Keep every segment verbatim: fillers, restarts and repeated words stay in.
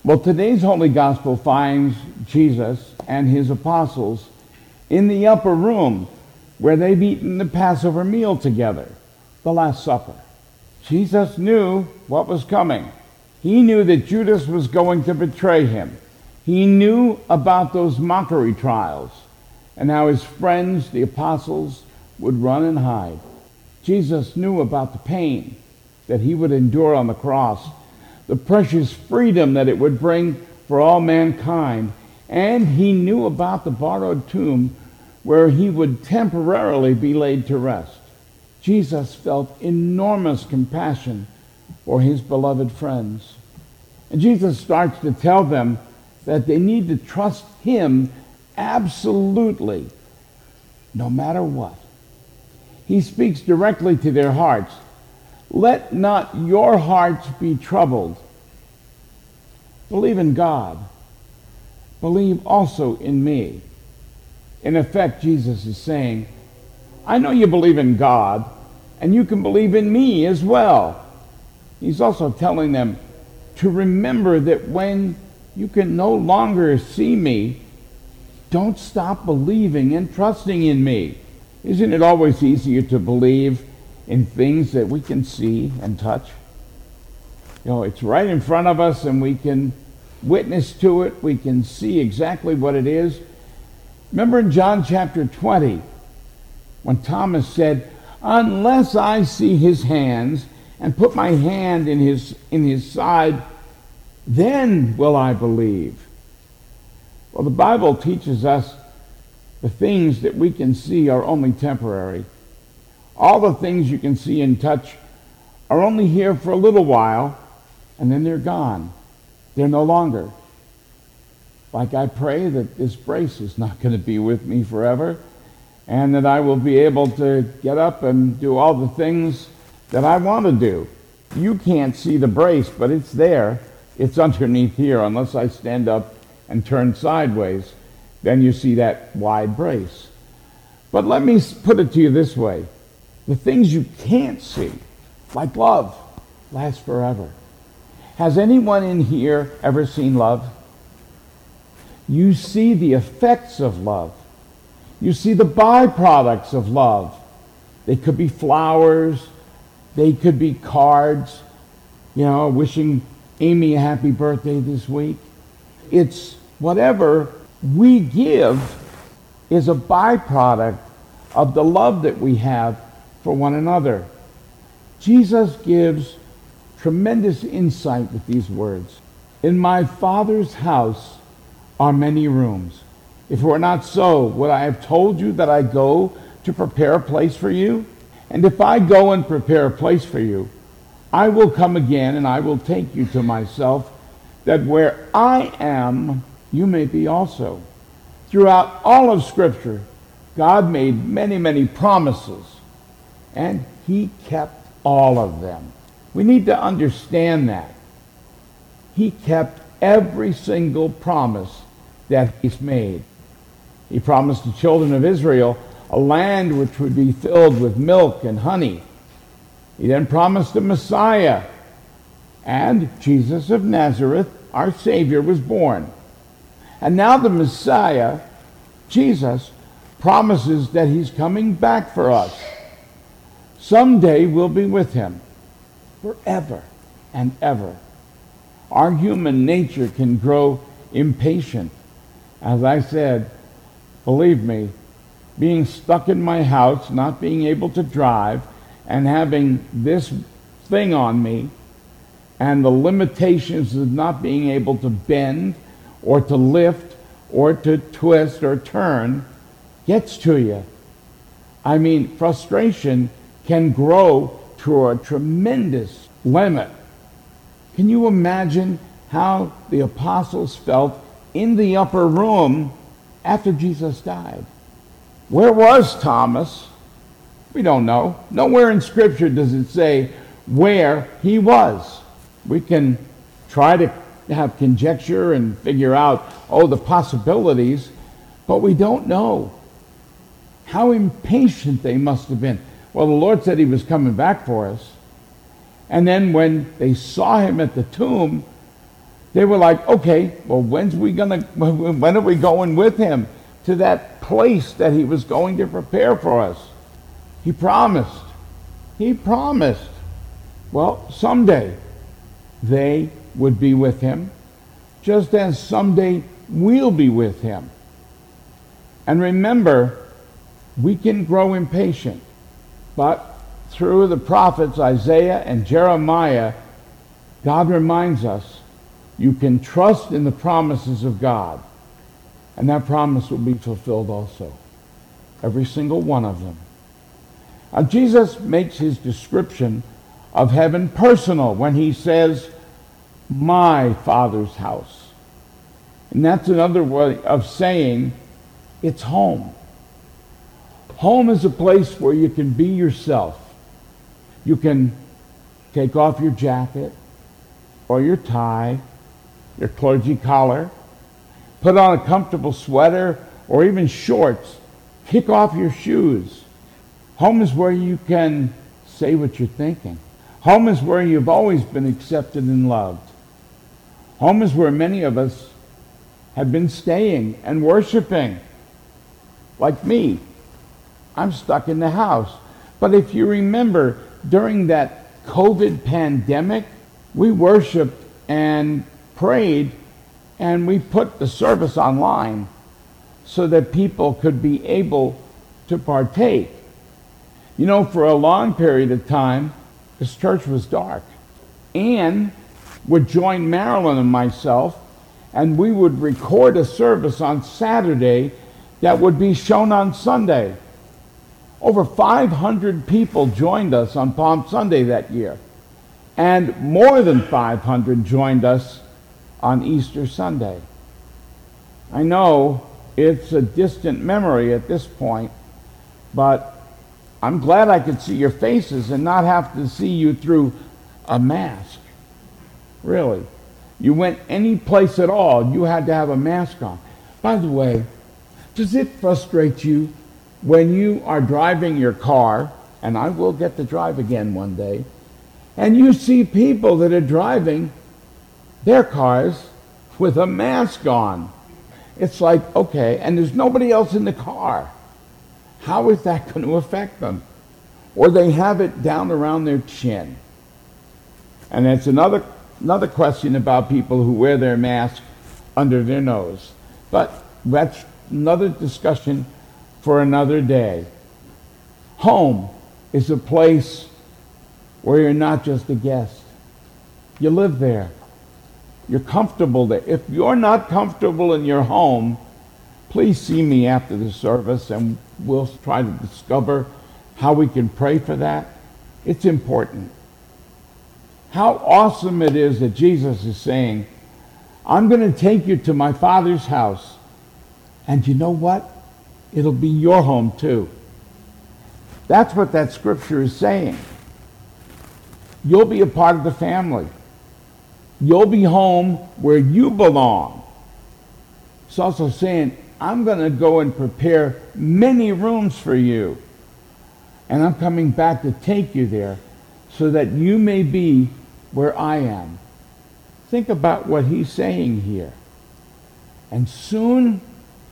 Well, today's Holy Gospel finds Jesus and his apostles in the upper room where they've eaten the Passover meal together, the Last Supper. Jesus knew what was coming. He knew that Judas was going to betray him. He knew about those mockery trials and how his friends, the apostles, would run and hide. Jesus knew about the pain that he would endure on the cross, the precious freedom that it would bring for all mankind, and he knew about the borrowed tomb where he would temporarily be laid to rest. Jesus felt enormous compassion for his beloved friends. And Jesus starts to tell them that they need to trust him absolutely, no matter what. He speaks directly to their hearts. Let not your hearts be troubled. Believe in God. Believe also in me. In effect, Jesus is saying, I know you believe in God, and you can believe in me as well. He's also telling them to remember that when you can no longer see me, don't stop believing and trusting in me. Isn't it always easier to believe in things that we can see and touch? You know, it's right in front of us and we can witness to it. We can see exactly what it is. Remember in John chapter twenty, when Thomas said, unless I see his hands and put my hand in his, in his side, then will I believe. Well, the Bible teaches us the things that we can see are only temporary. All the things you can see and touch are only here for a little while, and then they're gone. They're no longer. Like I pray that this brace is not going to be with me forever, and that I will be able to get up and do all the things that I want to do. You can't see the brace, but it's there. It's underneath here, unless I stand up and turn sideways. Then you see that wide brace. But let me put it to you this way. The things you can't see, like love, last forever. Has anyone in here ever seen love? You see the effects of love. You see the byproducts of love. They could be flowers. They could be cards, you know, wishing Amy a happy birthday this week. It's whatever we give is a byproduct of the love that we have for one another. Jesus gives tremendous insight with these words. In my Father's house are many rooms. If it were not so, would I have told you that I go to prepare a place for you? And if I go and prepare a place for you, I will come again and I will take you to myself, that where I am, you may be also. Throughout all of Scripture, God made many, many promises, and he kept all of them. We need to understand that. He kept every single promise that he's made. He promised the children of Israel a land which would be filled with milk and honey. He then promised the Messiah, and Jesus of Nazareth, our Savior, was born. And now the Messiah, Jesus, promises that he's coming back for us. Someday we'll be with him forever and ever. Our human nature can grow impatient. As I said, believe me, being stuck in my house, not being able to drive, and having this thing on me, and the limitations of not being able to bend or to lift or to twist or turn gets to you. I mean, frustration can grow to a tremendous limit. Can you imagine how the apostles felt in the upper room after Jesus died? Where was Thomas? We don't know. Nowhere in Scripture does it say where he was. We can try to have conjecture and figure out, oh, the possibilities, but we don't know. How impatient they must have been. Well, the Lord said he was coming back for us. And then when they saw him at the tomb, They were like, okay, well, when's we gonna, when are we going with him to that place that he was going to prepare for us? He promised. He promised. Well, someday they would be with him, just as someday we'll be with him. And remember, we can grow impatient, but through the prophets Isaiah and Jeremiah, God reminds us you can trust in the promises of God, and that promise will be fulfilled also. Every single one of them. Now, Jesus makes his description of heaven personal when he says, my Father's house. And that's another way of saying it's home. Home is a place where you can be yourself. You can take off your jacket or your tie, your clergy collar, put on a comfortable sweater or even shorts, kick off your shoes. Home is where you can say what you're thinking. Home is where you've always been accepted and loved. Home is where many of us have been staying and worshiping. Like me, I'm stuck in the house. But if you remember, during that COVID pandemic, we worshiped and prayed, and we put the service online so that people could be able to partake. You know, for a long period of time, this church was dark. Ann would join Marilyn and myself, and we would record a service on Saturday that would be shown on Sunday. Over five hundred people joined us on Palm Sunday that year, and more than five hundred joined us on Easter Sunday. I know it's a distant memory at this point, but I'm glad I could see your faces and not have to see you through a mask. Really. You went any place at all, you had to have a mask on. By the way, does it frustrate you when you are driving your car, and I will get to drive again one day, and you see people that are driving their cars with a mask on? It's like, okay, and there's nobody else in the car. How is that going to affect them? Or they have it down around their chin. And that's another another question about people who wear their mask under their nose. But that's another discussion for another day. Home is a place where you're not just a guest. You live there. You're comfortable there. If you're not comfortable in your home, please see me after the service and we'll try to discover how we can pray for that. It's important. How awesome it is that Jesus is saying, I'm going to take you to my Father's house. And you know what? It'll be your home too. That's what that scripture is saying. You'll be a part of the family. You'll be home where you belong. It's also saying, I'm going to go and prepare many rooms for you. And I'm coming back to take you there so that you may be where I am. Think about what he's saying here. And soon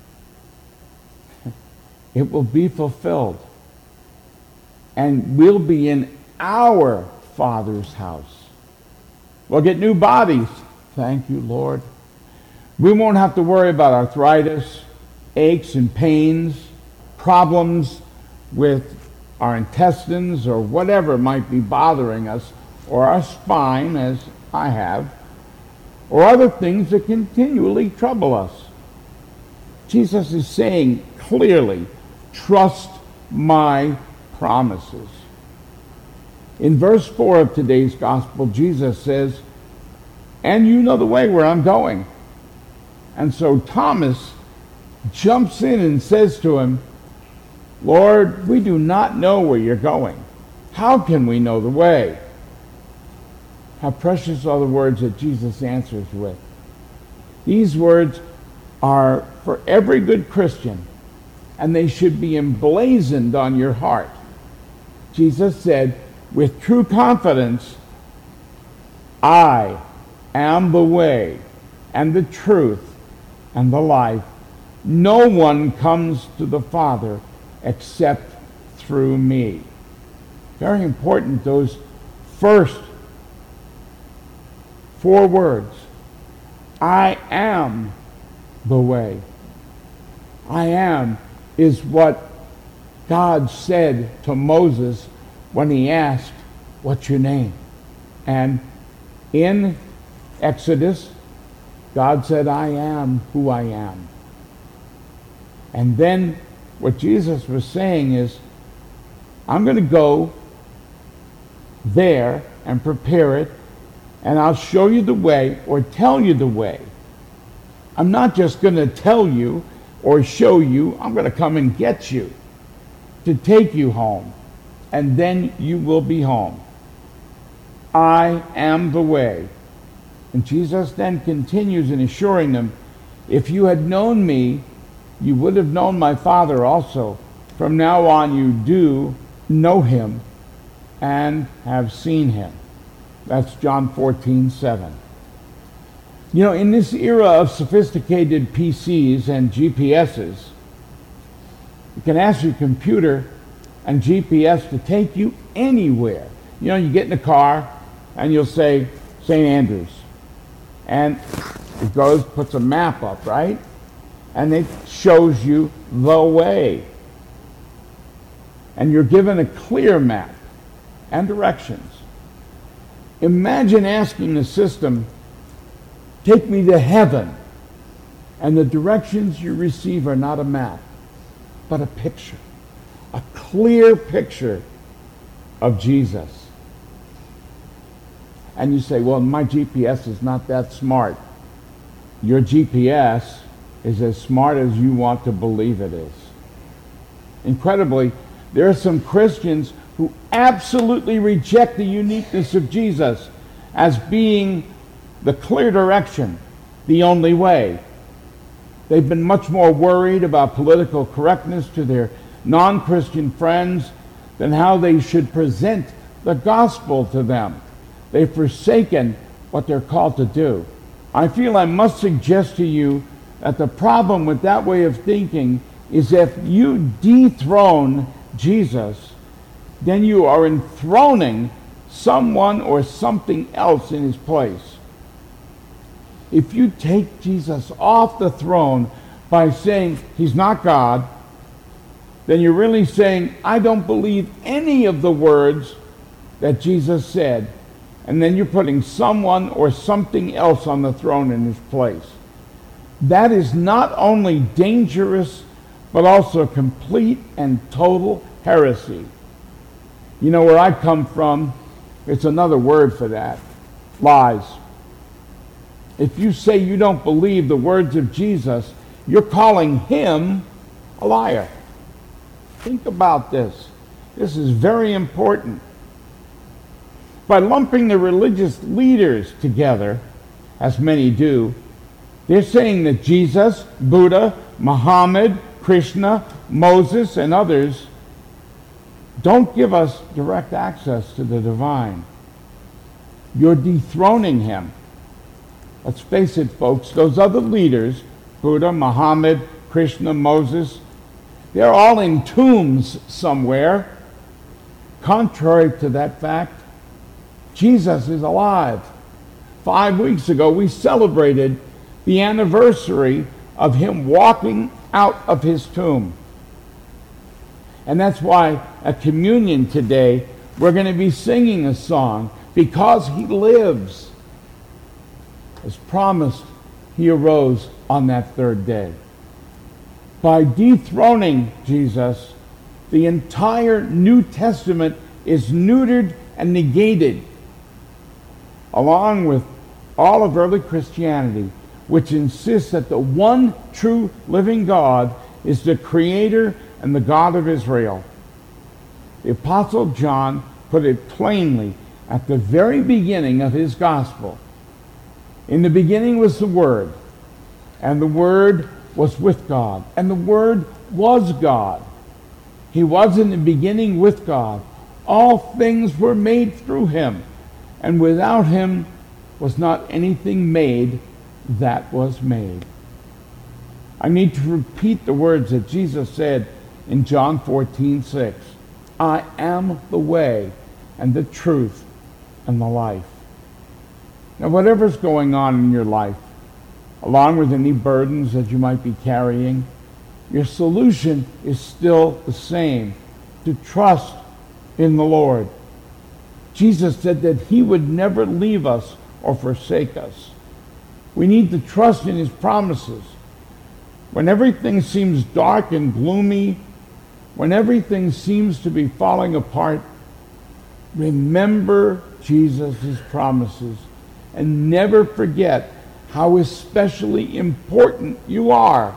it will be fulfilled. And we'll be in our Father's house. We'll get new bodies. Thank you, Lord. We won't have to worry about arthritis, aches and pains, problems with our intestines or whatever might be bothering us, or our spine, as I have, or other things that continually trouble us. Jesus is saying clearly, trust my promises. In verse four of today's gospel, Jesus says, and you know the way where I'm going. And so Thomas jumps in and says to him, Lord, we do not know where you're going. How can we know the way? How precious are the words that Jesus answers with. These words are for every good Christian, and they should be emblazoned on your heart. Jesus said, with true confidence, I am the way, and the truth and the life. No one comes to the Father except through me. Very important, those first four words. I am the way. I am is what God said to Moses when he asked, "What's your name?" And in Exodus, God said, "I am who I am." And then what Jesus was saying is, I'm going to go there and prepare it, and I'll show you the way or tell you the way. I'm not just going to tell you or show you, I'm going to come and get you to take you home, and then you will be home. I am the way. And Jesus then continues in assuring them, if you had known me, you would have known my Father also. From now on you do know him and have seen him. That's John fourteen seven. You know, in this era of sophisticated P Cs and G P Ss, you can ask your computer and G P S to take you anywhere. You know, you get in the car and you'll say Saint Andrews. And it goes, puts a map up, right? And it shows you the way. And you're given a clear map and directions. Imagine asking the system, take me to heaven. And the directions you receive are not a map, but a picture. A clear picture of Jesus. And you say, well, my G P S is not that smart. Your G P S is as smart as you want to believe it is. Incredibly, there are some Christians who absolutely reject the uniqueness of Jesus as being the clear direction, the only way. They've been much more worried about political correctness to their non-Christian friends than how they should present the gospel to them. They've forsaken what they're called to do. I feel I must suggest to you that the problem with that way of thinking is if you dethrone Jesus, then you are enthroning someone or something else in his place. If you take Jesus off the throne by saying he's not God, then you're really saying, I don't believe any of the words that Jesus said. And then you're putting someone or something else on the throne in his place. That is not only dangerous, but also complete and total heresy. You know where I come from, it's another word for that. Lies. If you say you don't believe the words of Jesus, you're calling him a liar. Think about this. This is very important. By lumping the religious leaders together, as many do, they're saying that Jesus, Buddha, Muhammad, Krishna, Moses, and others don't give us direct access to the divine. You're dethroning him. Let's face it, folks, those other leaders, Buddha, Muhammad, Krishna, Moses, they're all in tombs somewhere. Contrary to that fact, Jesus is alive. Five weeks ago, we celebrated the anniversary of him walking out of his tomb. And that's why at communion today, we're going to be singing a song, Because He Lives. As promised, he arose on that third day. By dethroning Jesus, the entire New Testament is neutered and negated, along with all of early Christianity, which insists that the one true living God is the creator and the God of Israel. The Apostle John put it plainly at the very beginning of his gospel. In the beginning was the Word, and the Word was with God, and the Word was God. He was in the beginning with God. All things were made through him, and without him was not anything made that was made. I need to repeat the words that Jesus said in John fourteen six. I am the way and the truth and the life. Now, whatever's going on in your life, along with any burdens that you might be carrying, your solution is still the same, to trust in the Lord. Jesus said that he would never leave us or forsake us. We need to trust in his promises. When everything seems dark and gloomy, when everything seems to be falling apart, remember Jesus' promises and never forget how especially important you are.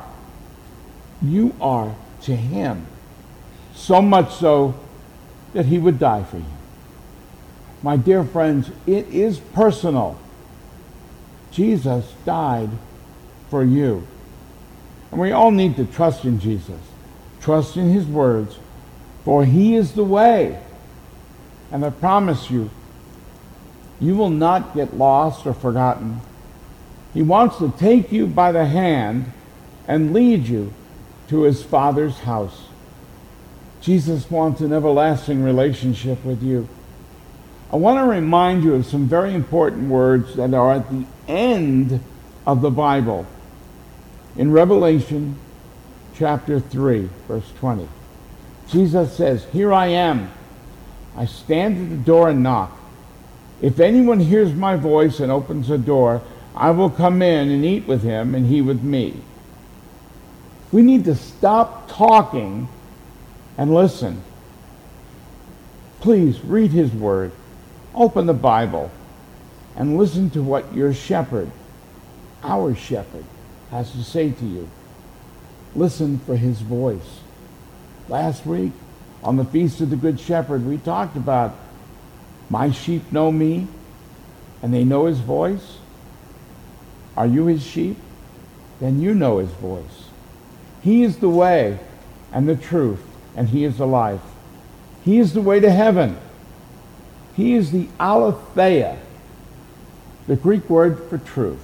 You are to him, so much so that he would die for you. My dear friends, it is personal. Jesus died for you. And we all need to trust in Jesus, trust in his words, for he is the way. And I promise you, you will not get lost or forgotten. He wants to take you by the hand and lead you to his Father's house. Jesus wants an everlasting relationship with you. I want to remind you of some very important words that are at the end of the Bible. In Revelation chapter three, verse twenty, Jesus says, "Here I am. I stand at the door and knock. If anyone hears my voice and opens the door, I will come in and eat with him and he with me." We need to stop talking and listen. Please read his word. Open the Bible and listen to what your shepherd, our shepherd, has to say to you. Listen for his voice. Last week, on the Feast of the Good Shepherd, we talked about, my sheep know me, and they know his voice. Are you his sheep? Then you know his voice. He is the way and the truth, and he is the life. He is the way to heaven. He is the aletheia, the Greek word for truth.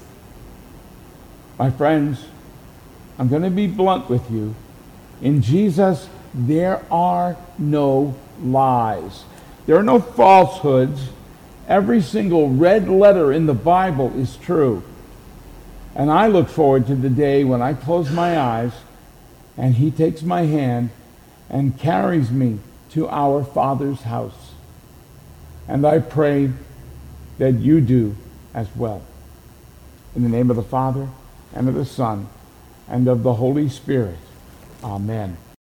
My friends, I'm going to be blunt with you. In Jesus, there are no lies. There are no falsehoods. Every single red letter in the Bible is true. And I look forward to the day when I close my eyes and he takes my hand and carries me to our Father's house. And I pray that you do as well. In the name of the Father, and of the Son, and of the Holy Spirit. Amen.